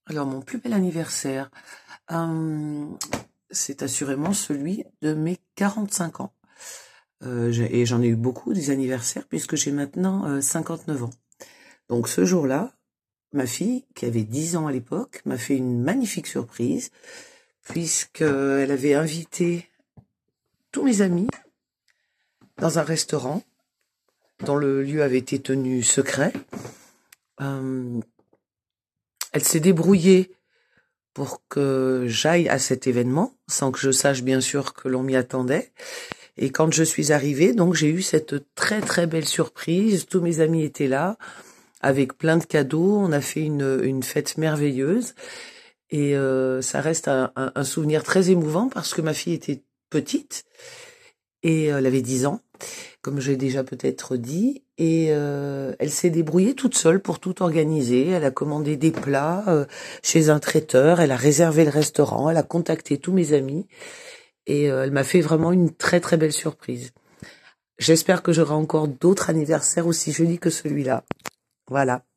Alors, mon plus bel anniversaire, euh, c'est assurément celui de mes 45 ans. Et j'en ai eu beaucoup des anniversaires puisque j'ai maintenant 59 ans. Donc ce jour-là, ma fille, qui avait 10 ans à l'époque, m'a fait une magnifique surprise puisqu'elle avait invité tous mes amis dans un restaurant dont le lieu avait été tenu secret. Euh, Elle s'est débrouillée pour que j'aille à cet événement, sans que je sache bien sûr que l'on m'y attendait. Et quand je suis arrivée, donc j'ai eu cette très très belle surprise. Tous mes amis étaient là, avec plein de cadeaux. On a fait une fête merveilleuse. Et ça reste un souvenir très émouvant parce que ma fille était petite et elle avait 10 ans, comme j'ai déjà peut-être dit. Et elle s'est débrouillée toute seule pour tout organiser. Elle a commandé des plats chez un traiteur, elle a réservé le restaurant, elle a contacté tous mes amis. Et elle m'a fait vraiment une très très belle surprise. J'espère que j'aurai encore d'autres anniversaires aussi jolis que celui-là. Voilà.